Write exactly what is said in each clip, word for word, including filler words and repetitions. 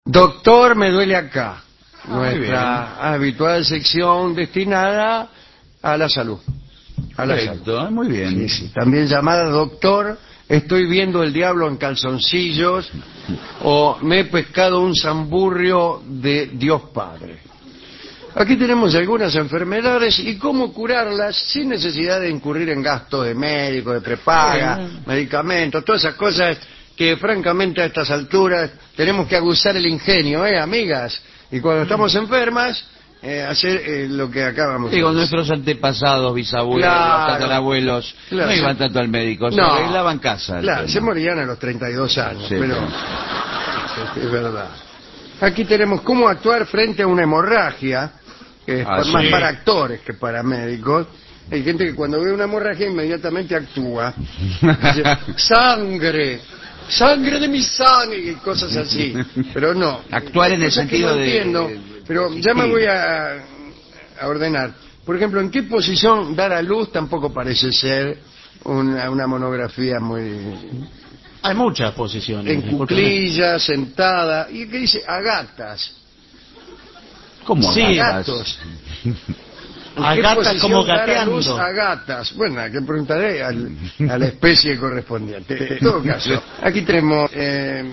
Doctor, me duele acá. Ah, Nuestra habitual sección destinada a la salud. A la Correcto, salud. muy bien. Sí, sí. También llamada doctor, estoy viendo el diablo en calzoncillos o me he pescado un zamburrio de Dios Padre. Aquí tenemos algunas enfermedades y cómo curarlas sin necesidad de incurrir en gastos de médico, de prepaga, Sí. medicamentos, todas esas cosas que francamente a estas alturas tenemos que aguzar el ingenio, ¿eh, amigas? Y cuando estamos enfermas, eh, hacer eh, lo que acabamos de Digo, hacer. nuestros antepasados, bisabuelos, Claro. tatarabuelos, Claro, no se- iban tanto al médico, se No. arreglaban casa. el Claro, tema. se morían a los treinta y dos años, Sí, pero sí. es verdad. Aquí tenemos cómo actuar frente a una hemorragia, que es Ah, pa- sí. más para actores que para médicos. Hay gente que cuando ve una hemorragia inmediatamente actúa. Dice, sangre, sangre de mi sangre, y cosas así. Pero no. Actuar en Hay el cosas que sentido no de- entiendo, de- pero de ya me existir. voy a, a ordenar. Por ejemplo, ¿en qué posición dar a luz? Tampoco parece ser una, una monografía muy... Hay muchas posiciones. En discúlpeme. cuclillas, sentada. ¿Y qué dice? A gatas. ¿Cómo? Sí. A gatas? gatos. A ¿En qué gatas posición como dar a gateando. luz a gatas? Bueno, que preguntaré al- a la especie correspondiente. En todo caso, aquí tenemos eh,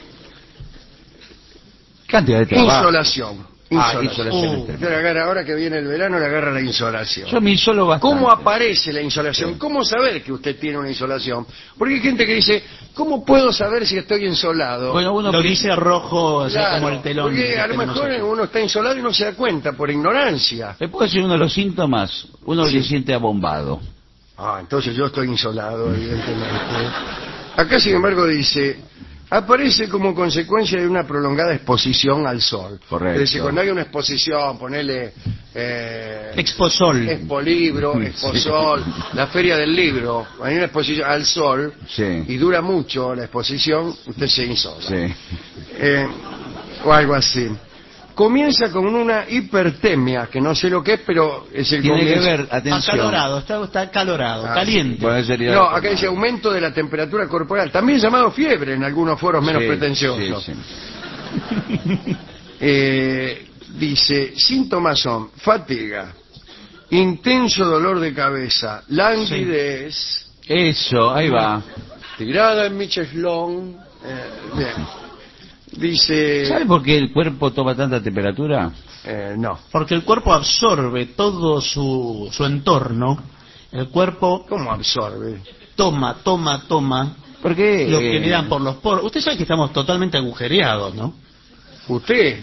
Cantidad de trabajo. insolación. Ah, Insolación. insolación Uh, extrema. Usted le agarra, ahora que viene el verano, le agarra la insolación. Yo me insolo bastante. ¿Cómo aparece la insolación? Sí. ¿Cómo saber que usted tiene una insolación? Porque hay gente que dice, ¿cómo puedo saber si estoy insolado? Bueno, uno Lo pri- dice rojo, o sea, Claro, como el telón. porque que a lo tenemos mejor aquí. uno está insolado y no se da cuenta por ignorancia. ¿Le puedo decir uno de los síntomas? Uno Sí. se siente abombado. Ah, entonces yo estoy insolado, evidentemente. Acá, sin embargo, dice, aparece como consecuencia de una prolongada exposición al sol. Correcto. Es decir, cuando hay una exposición, ponele... Eh, Exposol. Expolibro, Exposol, la feria del libro, hay una exposición al sol Sí. y dura mucho la exposición, usted se insola. Sí. Eh, o algo así. Comienza con una hipertemia, que no sé lo que es, pero es el Tiene que comienzo. ver, atención. Acalorado, está, está calorado, Ah, caliente. Bueno, sería- No, acá dice aumento de la temperatura corporal, también llamado fiebre en algunos foros menos Sí, pretenciosos. sí, sí. Eh, dice, síntomas son fatiga, intenso dolor de cabeza, languidez, Eso, ahí va. tirada en mi cheslón. Eh, bien. Dice, ¿Sabe por qué el cuerpo toma tanta temperatura? eh, no. Porque el cuerpo absorbe todo su, su entorno. El cuerpo ¿Cómo absorbe? toma, toma, toma Porque lo que eh, le dan por los poros. Usted sabe que estamos totalmente agujereados, ¿no? ¿Usted?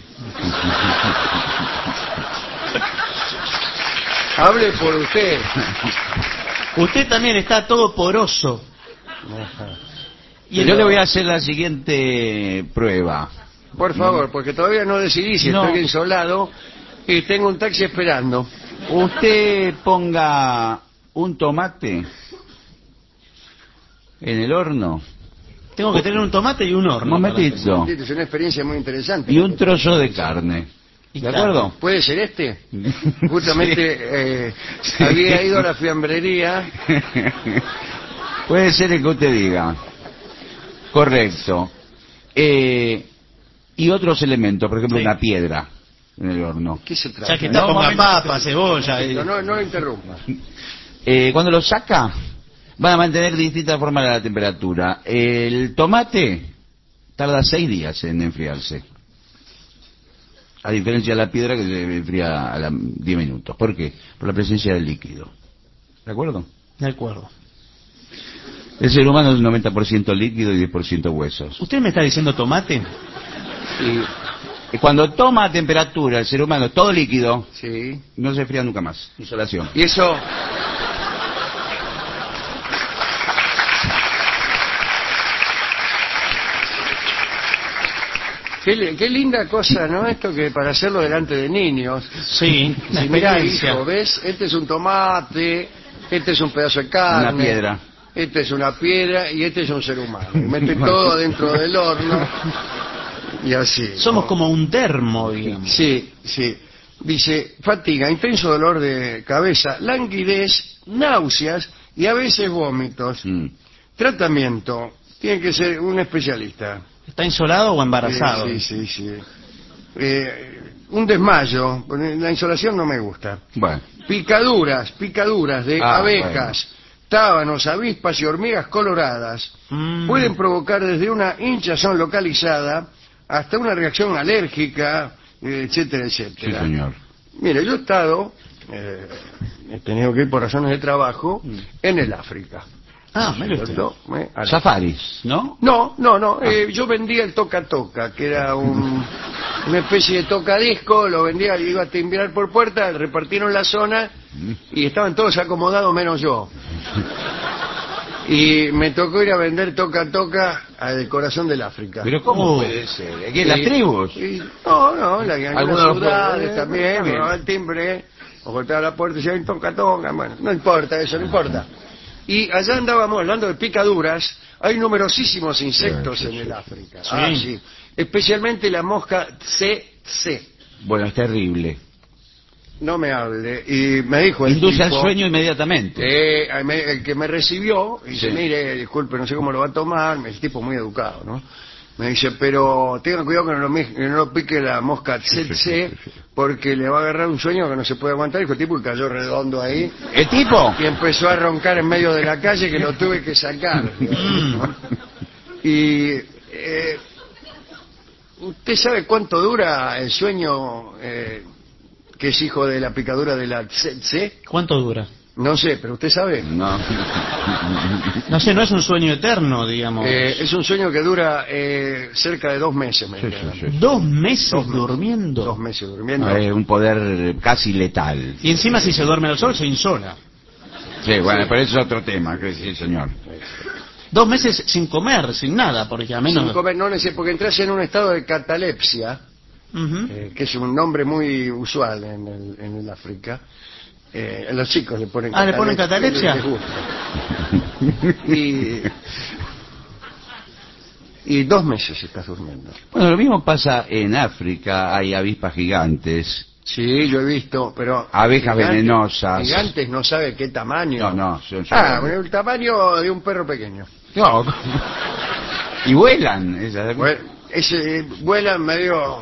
Hable por usted. Usted también está todo poroso. Y el- yo le voy a hacer la siguiente prueba. Por favor, porque todavía no decidí si No. estoy insolado y tengo un taxi esperando. Usted ponga un tomate en el horno Tengo que tener un tomate y un un horno. para momentito Es una experiencia muy interesante. y un trozo de carne. Y ¿De claro. acuerdo? ¿Puede ser este? Justamente eh, Sí. había ido a la fiambrería. Puede ser el que usted diga. Correcto. Eh, y otros elementos, por ejemplo, Sí. una piedra en el horno. ¿Qué se hacer. trata? Ya que está, No, ponga momento. papa, cebolla. No, eh. no, no lo interrumpa. Eh, cuando lo saca, van a mantener de distintas formas la temperatura. El tomate tarda seis días en enfriarse. A diferencia de la piedra que se enfría a la- diez minutos. ¿Por qué? Por la presencia del líquido. ¿De acuerdo? De acuerdo. El ser humano es un noventa por ciento líquido y diez por ciento huesos. ¿Usted me está diciendo tomate? Y cuando toma a temperatura el ser humano todo líquido, Sí. no se enfría nunca más. Insolación. Y eso... Qué, li- qué linda cosa, ¿no? Esto que para hacerlo delante de niños. Sí, la Si mirá, experiencia. hijo, ¿ves? Este es un tomate, este es un pedazo de carne. Una piedra. Este es una piedra y este es un ser humano. Y mete todo dentro del horno y así. Somos ¿no? como un termo, digamos. Sí, sí. Dice, fatiga, intenso dolor de cabeza, languidez, náuseas y a veces vómitos. Mm. Tratamiento, tiene que ser un especialista. ¿Está insolado o embarazado? Sí, sí, sí. sí. Eh, un desmayo, la insolación no me gusta. Bueno. Picaduras, picaduras de Ah, abejas, bueno. tábanos, avispas y hormigas coloradas Mm. pueden provocar desde una hinchazón localizada hasta una reacción alérgica, eh, etcétera, Sí, etcétera. señor. Mire, yo he estado, eh, he tenido que ir por razones de trabajo, Mm. en el África. Ah, mire usted. ¿Cierto? Eh, al- Safaris, ¿no? No, no, no. Ah. eh, yo vendía el toca-toca, que era un, una especie de tocadisco, lo vendía, iba a timbrar por puerta, repartieron la zona y estaban todos acomodados menos yo. Y me tocó ir a vender toca-toca al corazón del África. Pero ¿cómo Oh. puede ser? ¿Aquí en las Y- tribus? y- no, no, en la, en Algunos algunas los ciudades pueblos, también, bien. me el timbre, o golpeaba la puerta y decía, toca-toca, bueno, no importa eso, no importa. Y allá andábamos hablando de picaduras, hay numerosísimos insectos Sí, sí, en el sí. África. Sí. Ah, sí. Especialmente la mosca C C. Bueno, es terrible. No me hable. Y me dijo el Induce al tipo, sueño inmediatamente. eh, me- el que me recibió, y dice, Sí. mire, disculpe, no sé cómo lo va a tomar, el tipo muy educado, ¿no? Me dice, pero tengan cuidado que no lo, mi- que no lo pique la mosca tsetse, porque le va a agarrar un sueño que no se puede aguantar. Dijo el tipo y cayó redondo ahí, ¿El tipo? y empezó a roncar en medio de la calle que lo tuve que sacar. ¿no? Y eh, ¿usted sabe cuánto dura el sueño eh, que es hijo de la picadura de la tsetse? ¿Cuánto dura? No sé, pero usted sabe. No. No sé, no es un sueño eterno, digamos. Eh, es un sueño que dura eh, cerca de dos meses, me Sí, dijeron. sí, sí. Dos meses Dos meses. durmiendo. Dos meses durmiendo. Es un poder casi letal. Y encima si se duerme al sol se insola. Sí, bueno, pero eso es otro tema, que sí, señor. Dos meses sin comer, sin nada, porque a menos... Sin comer, no necesito, porque entras en un estado de catalepsia, Ujú. eh, que es un nombre muy usual en el, en el África. Eh, a los chicos le ponen Ah, ¿le ponen catalepsia? les gusta. y, y dos meses estás durmiendo. Bueno, lo mismo pasa en África, hay avispas gigantes. Sí, yo he visto, pero... Abejas gigantes- venenosas. Gigantes no sabe qué tamaño. No, no, son- son- Ah, bueno, el tamaño de un perro pequeño. No. Y vuelan. Esas. Bueno, ese vuelan medio...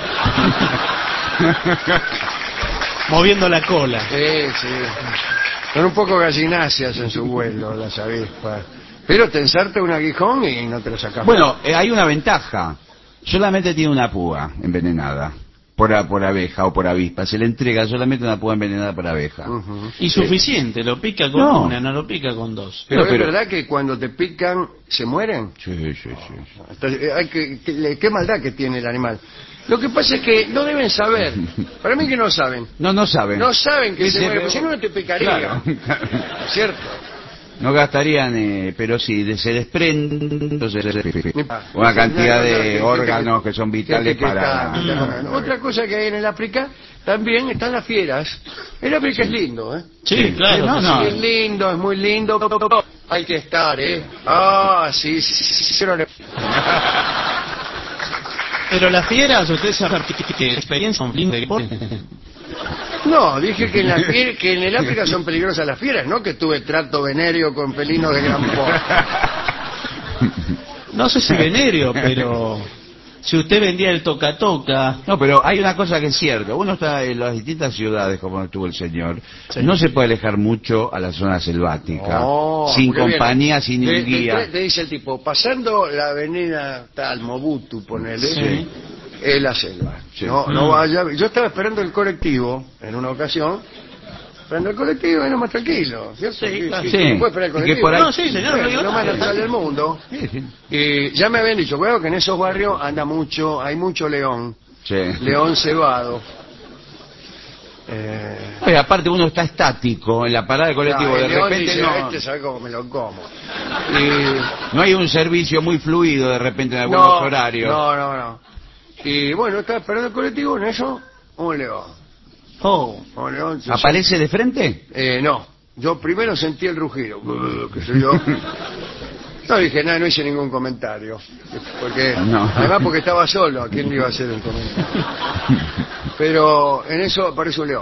Moviendo la cola. Sí, sí. Son un poco gallináceas en su vuelo las avispas. Pero te ensarta un aguijón y no te lo sacas. Bueno, eh, hay una ventaja. Solamente tiene una púa envenenada. Por, a- por abeja o por avispa. Se le entrega solamente una púa envenenada por abeja. Ujú. Y suficiente, lo pica con No. una, no lo pica con dos. Pero, No, pero- es verdad que cuando te pican, ¿se mueren? Sí, sí, sí. Entonces, eh, hay que, que- le- qué maldad que tiene el animal. Lo que pasa es que no deben saber. Para mí que no saben. No, no saben. No saben que se Dice, mueren, pero- porque si no, no te picaría. Claro. ¿Cierto? No gastarían, eh, pero sí, de- se desprenden entonces, Ah, una cantidad no, no, de gente órganos que son vitales gente que para... está- Mm. Otra cosa que hay en el África, también están las fieras. El África es lindo, ¿eh? Sí, Sí. claro. No, que no. sí. Es lindo, es muy lindo. Hay que estar, ¿eh? Ah, sí, sí, sí, sí, no le- Pero las fieras, ustedes saben que experiencia con flin de No, dije que en, la fier- que en el África son peligrosas las fieras, ¿no? Que tuve trato venéreo con felinos de gran porte. No sé si venéreo, pero si usted vendía el toca-toca... No, pero hay una cosa que es cierta. Uno está en las distintas ciudades, como estuvo el señor. Sí. No se puede alejar mucho a la zona selvática. No, sin porque compañía, viene, sin te- un te- guía. Te dice el tipo, pasando la avenida tal, Mobutu, ponele, Sí. es la selva. Sí. No, no Mm. vaya. Yo estaba esperando el colectivo en una ocasión. Esperando el colectivo era más tranquilo, ¿cierto? Sí, claro. Sí. ¿Puede esperar el Y que colectivo? por ahí- No, sí, señor, Bueno, no digo lo más nada. natural del mundo. Sí, sí. Y ya me habían dicho, bueno, que en esos barrios anda mucho, hay mucho león, Sí. león cebado. Eh, Oye, aparte uno está estático en la parada del colectivo, el de león repente dice, no, este sabe cómo me lo como. Y no hay un servicio muy fluido de repente en algunos no, horarios. no, no, no. Y bueno, estaba esperando el colectivo, en eso, un león. Oh, Un león se- ¿Aparece de frente? Eh, no, yo primero sentí el rugido, que soy yo. No dije nada, no hice ningún comentario. Porque, No. además porque estaba solo, ¿a quién le iba a hacer el comentario? Pero en eso aparece un león.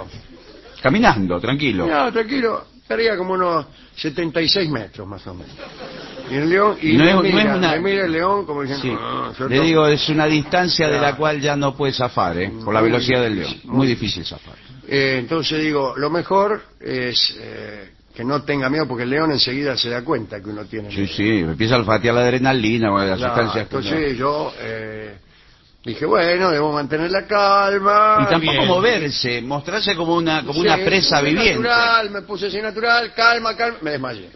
Caminando, tranquilo. No, tranquilo, estaría como unos setenta y seis metros más o menos. Y el león, y No me, es- no mira, es una- me mira el león como diciendo... Sí. "Ah, yo Le to-". digo, es una distancia de la Claro. cual ya no puede zafar, ¿eh? Por la Muy velocidad del difícil, león. muy Muy difícil zafar. Eh, entonces digo, lo mejor es eh, que no tenga miedo porque el león enseguida se da cuenta que uno tiene Sí, miedo. sí, empieza a olfatear la adrenalina o las Claro, sustancias. que entonces yo eh, dije, bueno, debo mantener la calma. no- Y tampoco bien. moverse, mostrarse como una como una Sí, presa fue viviente. natural, me puse así natural, calma, calma, me desmayé.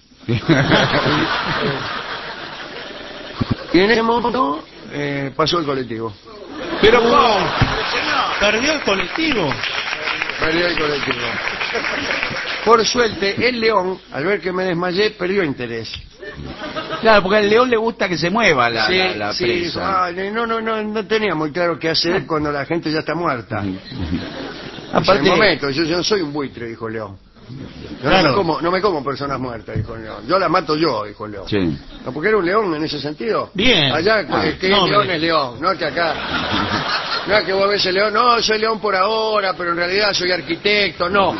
Y en ese momento eh, pasó el colectivo. Pero ¿cómo? Perdió el colectivo. Perdió el colectivo. Por suerte, el león, al ver que me desmayé, perdió interés. Claro, porque al león le gusta que se mueva la, Sí, la, la sí, presa. ah, no, no, no, no tenía muy claro qué hacer cuando la gente ya está muerta. Aparte, Aparte, momento, yo, yo no soy un buitre, dijo el león. Yo no, Claro. me como, no me como personas muertas, dijo el león. Yo las mato yo, dijo el león. sí. No, porque era un león en ese sentido. Bien. Allá, Ah, que no, el león hombre. es león, no que acá. No es que vos ves el león, no, soy león por ahora, pero en realidad soy arquitecto, no.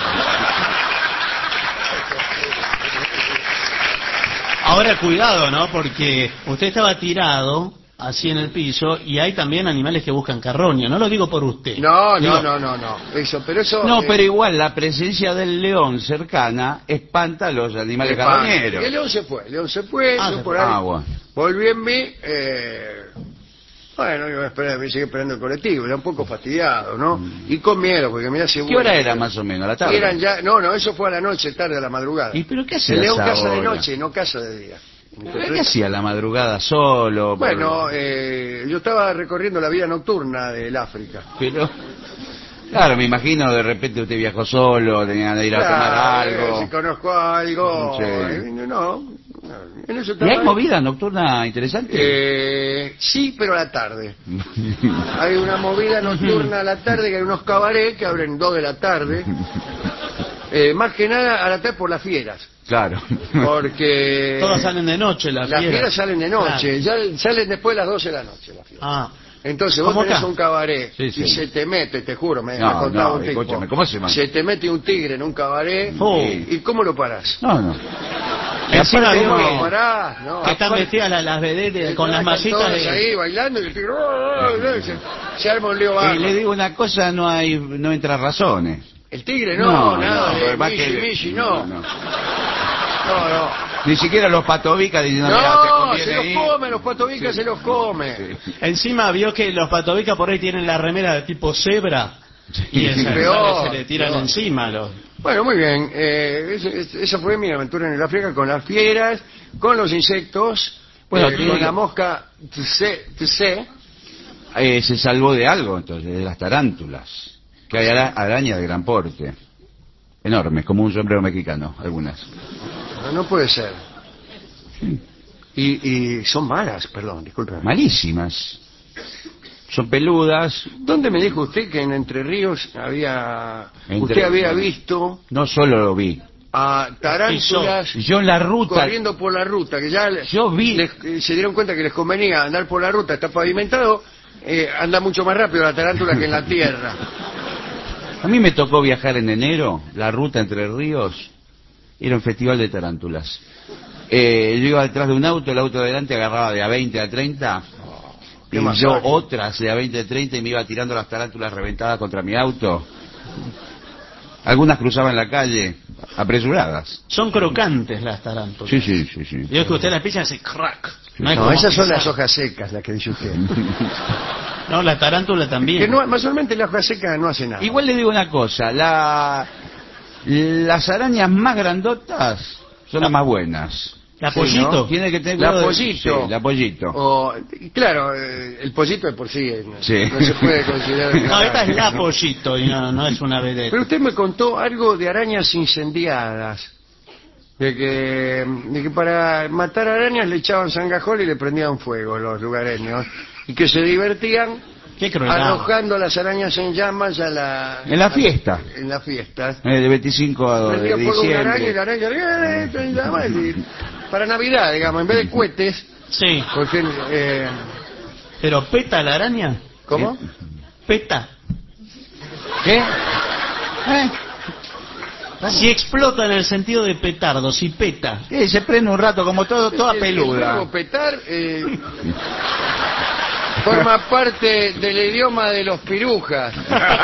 Ahora cuidado, ¿no? Porque usted estaba tirado así en el piso y hay también animales que buscan carroña. No lo digo por usted. No, Digo, no, no, no, no. Eso, pero eso. No, eh, pero igual la presencia del león cercana espanta a los animales espanta. carroñeros. Y el león se fue, el león se fue, Ah, yo se por fue. ahí Ah, bueno. volví en mí, eh, bueno, yo me esperé, me seguí esperando el colectivo, era un poco fastidiado, ¿no? Y con miedo, porque mira si ¿Qué hora era más o menos? ¿A la tarde? Eran ya, no, no, eso fue a la noche, tarde, a la madrugada. ¿Y pero qué hacía El león esa caza de hora? noche, no caza de día. ¿Pero Entonces, qué hacía la madrugada solo? por- bueno, eh, yo estaba recorriendo la vida nocturna del África. Pero... Claro, me imagino de repente usted viajó solo, tenía ganas de ir a tomar Claro, eh, algo. si conozco algo, Sí. eh, no, no, en eso ¿Y estaba hay ahí. movida nocturna interesante? Eh, sí, pero a la tarde. Hay una movida nocturna a la tarde, que hay unos cabarets que abren dos de la tarde. Eh, más que nada a la tarde por las fieras. Claro. Porque Todas salen de noche, las las fieras. fieras salen de noche, ya salen después de las doce de la noche las fieras. Ah, Entonces vos ¿Cómo tenés acá? un cabaret Sí, sí. y se te mete, te juro, me, No, me contaba no, un tipo. escúchame, ¿cómo se llama? Se te mete un tigre en un cabaret Oh. y ¿cómo lo parás? No, no. encima aparte veo ¿Cómo que, lo parás? No, que están aparte- vestidas las, las vedettes con las Están masitas todas de... ahí bailando y el tigre, "Oh, oh", se, se arma un lío Y bárbaro. le digo una cosa, no hay, no entra razones. El tigre no, nada de más Michi, que- Michi, no. no, No, no. no. Ni siquiera los patobicas diciendo, "Mira, te No, conviene se los ir". come, los patobicas Sí. se los come. Sí. Encima vio que los patobicas por ahí tienen la remera de tipo cebra y esa- Peor, se le tiran peor. encima los... Bueno, muy bien. Eh, ese- ese- esa fue mi aventura en el África con las fieras, con los insectos, Bueno, eh, tiene con que- la mosca tse, tse. Eh, se salvó de algo entonces, de las tarántulas, que hay ara- arañas de gran porte, enormes, como un sombrero mexicano, algunas. No, no puede ser. Y, y son malas, perdón, disculpe. Malísimas. Son peludas, ¿Dónde me dijo usted que en Entre Ríos había Entre- usted había visto no solo lo vi, a tarántulas yo en la ruta, corriendo por la ruta, que ya le- Yo vi- les- eh, se dieron cuenta que les convenía andar por la ruta, está pavimentado, eh, anda mucho más rápido la tarántula que en la tierra. a mí me tocó viajar en enero, la ruta Entre Ríos, era un festival de tarántulas. Eh, yo iba detrás de un auto, el auto de adelante agarraba de a veinte a treinta, Qué y masacre. yo otras de a veinte a treinta y me iba tirando las tarántulas reventadas contra mi auto. Algunas cruzaban la calle, apresuradas. Son crocantes las tarántulas. Sí, sí, sí, sí. Vio que usted las pisa y hace crack. es No, como esas son pisar. las hojas secas, las que dice usted. No, la tarántula también. Que no, mayormente la hoja seca no hace nada. Igual le digo una cosa, la, las arañas más grandotas son las más buenas. La Sí, pollito. ¿no? Tiene que tener La cuidado de- pollito. sí, la pollito. O, y claro, eh, el pollito de por sí, eh, no, Sí. no se puede considerar. una No, esta es araña, la ¿no? pollito y no, no es una vedette. Pero usted me contó algo de arañas incendiadas. De que, de que para matar arañas le echaban sangajol y le prendían fuego los lugareños. Y que se divertían Qué crueldad. arrojando las arañas en llamas a la... En la a- fiesta. En la fiesta. Eh, de veinticinco de Prendía fuego una araña y diciembre. la araña... ¡eh! en llamas! Y para Navidad, digamos, en vez de cohetes... Sí, Porque, eh, pero peta la araña. ¿cómo? Peta. ¿Qué? Eh, Si explota en el sentido de petardo, si peta. Sí, se prende un rato como todo, toda El- El peluda. verbo petar eh, forma parte del idioma de los pirujas.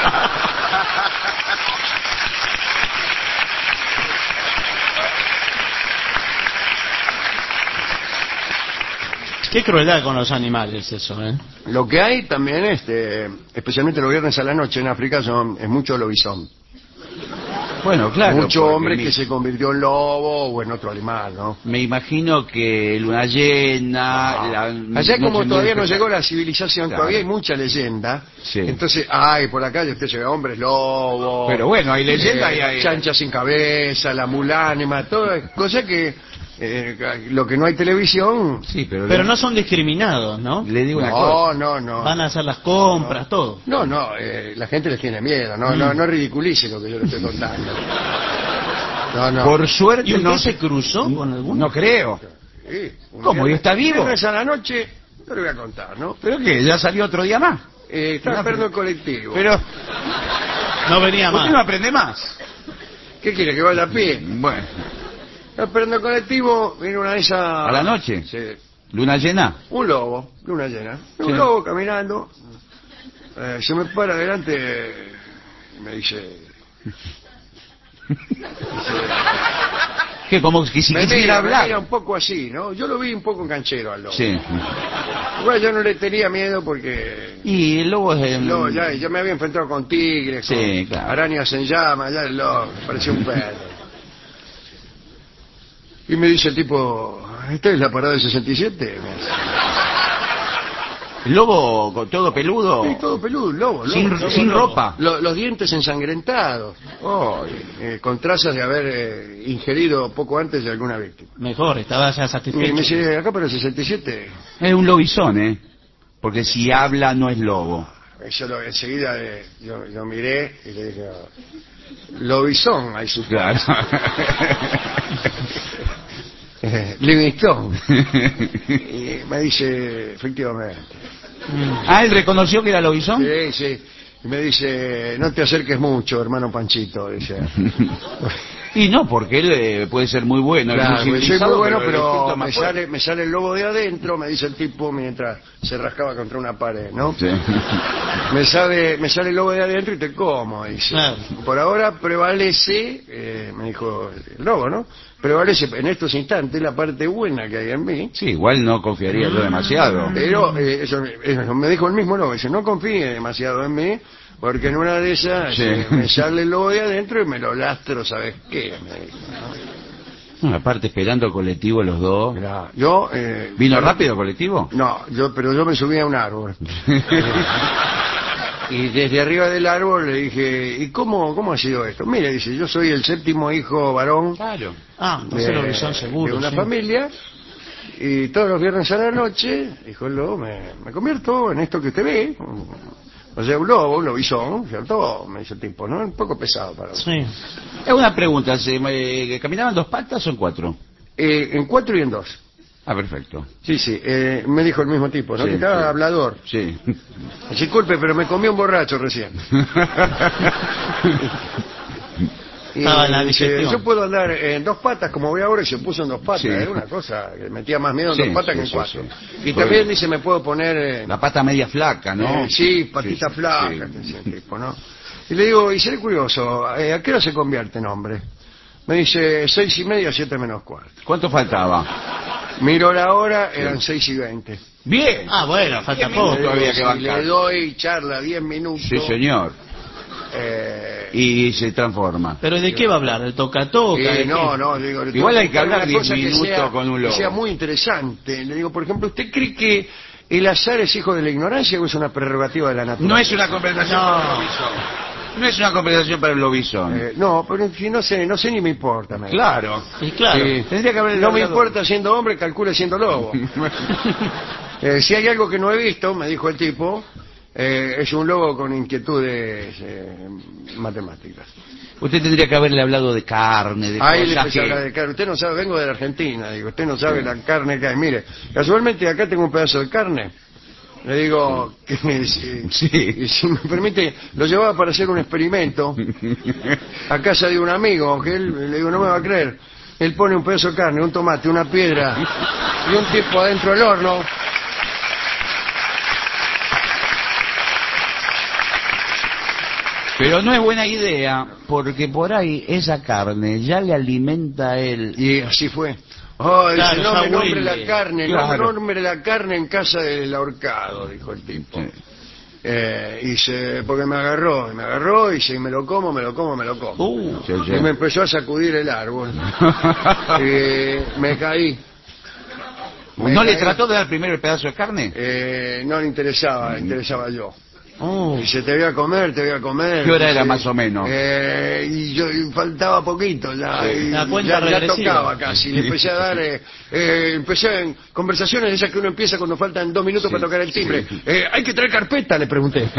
Qué crueldad con los animales eso, ¿eh? Lo que hay también, este, especialmente los viernes a la noche en África, son, es mucho lobizón. Bueno, claro. Mucho porque hombre mi- que se convirtió en lobo o en otro animal, ¿no? Me imagino que luna llena... la Allá como noche todavía no muy- llegó la civilización, Claro. todavía hay mucha leyenda. Sí. Entonces, ay, por la calle usted se ve hombres lobos. Pero bueno, hay leyenda y hay- Chancha sin cabeza, la mulánima, todo. Cosa que, eh, lo que no hay televisión... Sí, pero... Pero le- no son discriminados, ¿no? Le digo una No, cosa. no, no. Van a hacer las compras, todo. No, no, eh, la gente les tiene miedo, no, no, no ridiculice lo que yo le estoy contando. No, no. Por suerte ¿Y usted no... se cruzó con alguno? No creo. Sí, un ¿Cómo? viernes- ¿Y está vivo? viernes a la noche, yo le voy a contar, ¿no? ¿Pero qué? ¿Ya salió otro día más? Eh, estaba No, esperando el pero- colectivo. Pero... No venía ¿Usted no más. aprende más? ¿Qué quiere, que vaya a pie? Bueno, Estaba esperando el colectivo, viene una de esas... ¿a la noche? Sí. ¿Luna llena? Un lobo, luna llena. Un Sí. lobo caminando. Eh, se me para adelante y me dice... ¿Qué? Como que si Me quisiera mira, me hablar. mira un poco así, ¿no? Yo lo vi un poco canchero al lobo. Sí. Igual yo no le tenía miedo porque... Y el lobo es... el- No, ya, ya me había enfrentado con tigres, Sí, con claro. arañas en llamas, ya el lobo, parecía un perro. Y me dice el tipo, ¿esta es la parada del sesenta y siete? Me dice. ¿El lobo con todo peludo? Sí, todo peludo, un lobo, lobo, Sin, lobo, sin lobo. ropa. Lo- los dientes ensangrentados, oh, eh, con trazas de haber eh, ingerido poco antes de alguna víctima. Mejor, estaba ya Y me satisfecho. dice, acá para el sesenta y siete, Es un lobizón, ¿eh? Porque si habla no es lobo. yo lo, enseguida eh, yo, yo miré y le dije, oh, lobizón, hay su Claro. Eh, Livingstone. Y me dice, efectivamente. Ah, él reconoció que era lobizón. Sí, sí. Y me dice, no te acerques mucho, hermano Panchito. Dice. Y no, porque él eh, puede ser muy bueno. es Claro, muy soy muy civilizado, bueno, el pero instinto es más me fuerte. sale, me sale el lobo de adentro, me dice el tipo mientras se rascaba contra una pared, ¿no? Sí. Me sale, me sale el lobo de adentro y te como, dice. Claro. Por ahora prevalece, eh, me dijo el lobo, ¿no? Prevalece en estos instantes la parte buena que hay en mí. Sí, igual no confiaría yo demasiado. Pero eh, eso, eso me dijo el mismo lobo, dice, no confíe demasiado en mí, porque en una de esas Sí. eh, me sale el lobo de adentro y me lo lastro, ¿sabes qué? Me dijo, ¿no? No, aparte esperando el colectivo los dos. Mirá, yo... eh, ¿Vino rápido el colectivo? No, yo, pero yo me subí a un árbol. Y desde arriba del árbol le dije, ¿y cómo, cómo ha sido esto? Mire, dice, yo soy el séptimo hijo varón Claro. Ah, entonces los lobizón seguro. de una sí. familia, y todos los viernes a la noche, dijo el lobo, me, me convierto en esto que usted ve, o sea, un lobo, un lobizón, ¿cierto? Me dice el tipo, ¿no? Un poco pesado para mí. Sí. Es una pregunta, ¿se, eh, ¿caminaban dos patas o en cuatro? Eh, en cuatro y en dos. Ah, perfecto. Sí, sí, eh, me dijo el mismo tipo, ¿no? Sí, que estaba sí. hablador. Sí. Disculpe, pero me comió un borracho recién. Y Estaba en la dice, digestión. yo puedo andar en dos patas como voy ahora, y se puso en dos patas. Sí. Era una cosa que metía más miedo en Sí, dos patas sí, que en sí, cuatro. sí. Y también dice, me puedo poner... eh, La pata media flaca, ¿no? eh, sí, patita Sí, flaca, sí. que decía el tipo, ¿no? Y le digo, y seré curioso, eh, ¿a qué hora se convierte en hombre? Me dice, seis y media, siete menos cuarto. ¿Cuánto faltaba? Miro la hora, eran seis y veinte. Bien. Ah, bueno, falta Diez poco. minutos había que Si bancar. le doy charla diez minutos... Sí, señor. eh, Y se transforma. ¿Pero de qué va a hablar? ¿El toca-toca? Eh, ¿De no, qué? no, digo, le Igual tengo hay que hablar buscar una diez cosa que minutos sea- con un que lobo. sea muy interesante. Le digo, por ejemplo, ¿usted cree que el azar es hijo de la ignorancia o es una prerrogativa de la naturaleza? No es una conversación No. para el lobizón. No es una conversación para el lobizón. Eh, no, pero si no sé, no sé ni me importa. me- Claro. Y claro. Sí. Tendría que haber No me hablado- importa siendo hombre, calcule siendo lobo. Eh, si hay algo que no he visto, me dijo el tipo, eh, es un lobo con inquietudes eh, matemáticas. Usted tendría que haberle hablado de carne, de Ahí le cosas empecé a que... hablar de carne. Usted no sabe, vengo de la Argentina, digo, usted no sabe la carne que hay. Mire, casualmente acá tengo un pedazo de carne. Le digo que si, Sí. si me permite, lo llevaba para hacer un experimento a casa de un amigo, que él, le digo, no me va a creer. Él pone un pedazo de carne, un tomate, una piedra y un tipo adentro del horno. Pero no es buena idea, porque por ahí esa carne ya le alimenta a él. Y así fue. Oh, dice, Claro, no ya me nombre huele. la carne, Claro. no me nombre la carne en casa del ahorcado, dijo el tipo. Sí. Eh, y se, porque me agarró, me agarró y si me lo como, me lo como, me lo como. Uh, Sí, sí. Y me empezó a sacudir el árbol. Y me caí. Me ¿No le caí. trató de dar primero el pedazo de carne? Eh, no le interesaba, le interesaba yo. uh. Dice, te voy a comer, te voy a comer. ¿Qué hora Dice, era más o menos? Eh, y yo y faltaba poquito, ya, Sí. y La cuenta ya, ya regresiva. tocaba casi. Le empecé a dar, eh, eh, empecé en conversaciones de esas que uno empieza cuando faltan dos minutos Sí, para tocar el timbre. sí. Eh, hay que traer carpeta, le pregunté.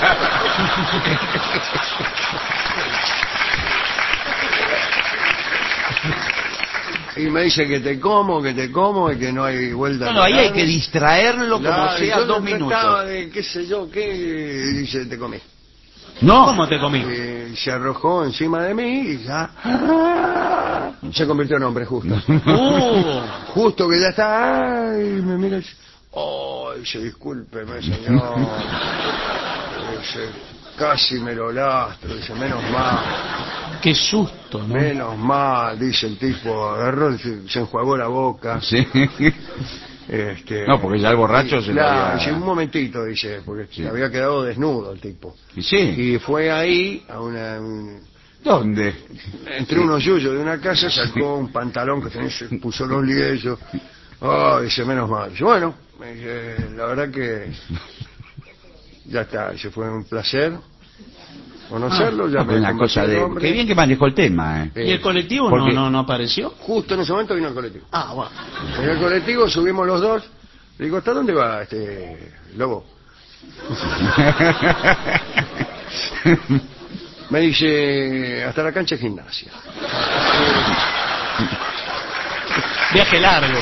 Y me dice que te como, que te como y que no hay vuelta. No, no, ahí atrás. hay que distraerlo como Claro, y sea yo dos le minutos. trataba de qué sé yo, qué, y dice, te comí. No. ¿Cómo te comí? Eh, se arrojó encima de mí y ya se convirtió en hombre justo. Uh. Justo que ya está, ay, me mira y dice, oh, dice, discúlpeme señor. Dice, casi me lo lastro, dice, menos mal, Qué susto, ¿no? menos mal, dice el tipo, agarró, se, se enjuagó la boca. Sí. Este, No, porque ya el borracho y, se lo claro, había- dice, un momentito, dice, porque Sí. había quedado desnudo el tipo. ¿Y sí? Y fue ahí, a una, un- ¿Dónde? entre unos yuyos de una casa, sacó un pantalón que tenía, se puso los lienzos. Oh, dice, menos mal. Dice, bueno, me dice, la verdad que ya está, dice, fue un placer conocerlo. ya No, me pero una convertí cosa en de... hombre. Qué bien que manejó el tema, ¿eh? Eh, ¿Y el colectivo no, porque- no, no apareció? Justo en ese momento vino el colectivo. Ah, bueno. En el colectivo subimos los dos. Le digo, ¿hasta dónde va este lobo? Me dice, hasta la cancha de gimnasia. Viaje largo.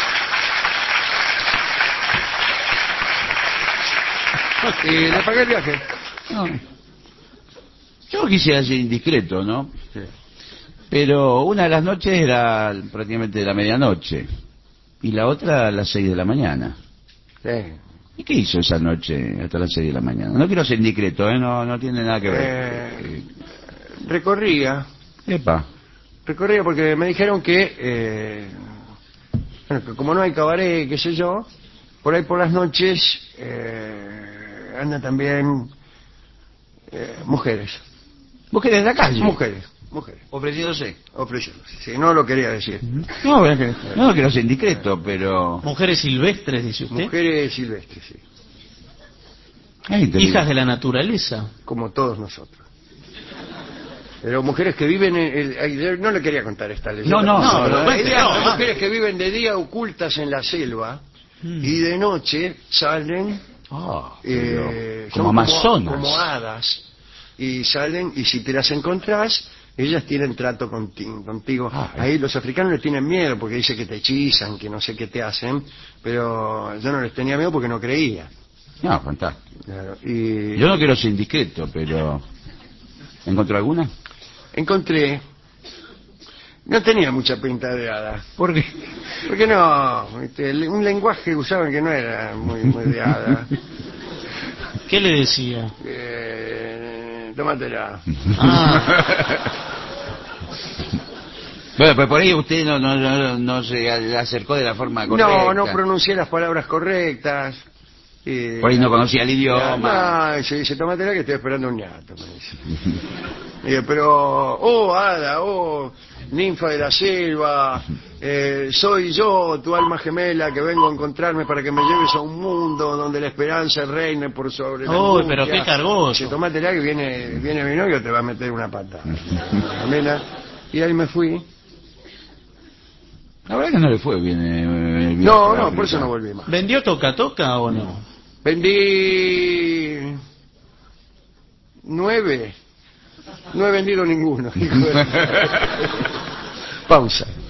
Y le pagué el viaje. No. Yo quisiera ser indiscreto, ¿no? Sí. Pero una de las noches era prácticamente de la medianoche y la otra a las seis de la mañana. Sí. ¿Y qué hizo esa noche hasta las seis de la mañana? No quiero ser indiscreto, ¿eh? No, no tiene nada que ver. Eh, recorría, Epa. recorría porque me dijeron que, eh, bueno, que como no hay cabaret, qué sé yo, por ahí por las noches eh, andan también eh, mujeres. ¿Mujeres de la calle? Mujeres, mujeres, Ofreciéndose. ofreciéndose. Sí, no lo quería decir. No, es que- no quiero ser indiscreto, pero... Mujeres silvestres, dice usted. Mujeres silvestres, sí, Ahí te Hijas digo. de la naturaleza. como todos nosotros. Pero mujeres que viven en el, ay, yo no le quería contar esta leyenda. No, no, No, pero no, la no, idea- no, no. Mujeres que viven de día ocultas en la selva Mm. y de noche salen Ah, eh, pero como son amazonas. como hadas y salen y si te las encontrás ellas tienen trato conti- contigo. Ah, Ahí los africanos les tienen miedo porque dicen que te hechizan, que no sé qué te hacen, pero yo no les tenía miedo porque no creía. No, fantástico. Claro, y Yo no quiero ser indiscreto, pero... ¿Encontró alguna? encontré, no tenía mucha pinta de hada. ¿Por qué? Porque no, este, el- un lenguaje que usaban que no era muy, muy de hada. ¿Qué le decía? Eh, tómatela. Ah, Bueno, pues por ahí usted no, no, no, no se acercó de la forma correcta. No, no pronuncié las palabras correctas. Y- Por ahí no conocía el idioma. No, y se dice, tómatela que estoy esperando un ñato, me dice. Y digo, pero, oh, hada, oh, ninfa de la selva, eh, soy yo, tu alma gemela, que vengo a encontrarme para que me lleves a un mundo donde la esperanza reine por sobre la Uy, angustia. pero qué cargoso. Dice, tómatela que viene, viene mi novio, te va a meter una pata. Gemela. Y ahí me fui. La verdad que no le fue bien. eh, el viaje No, a no, África. por eso no volví más. ¿vendió toca-toca o no? Vendí nueve. No he vendido ninguno. Pausa.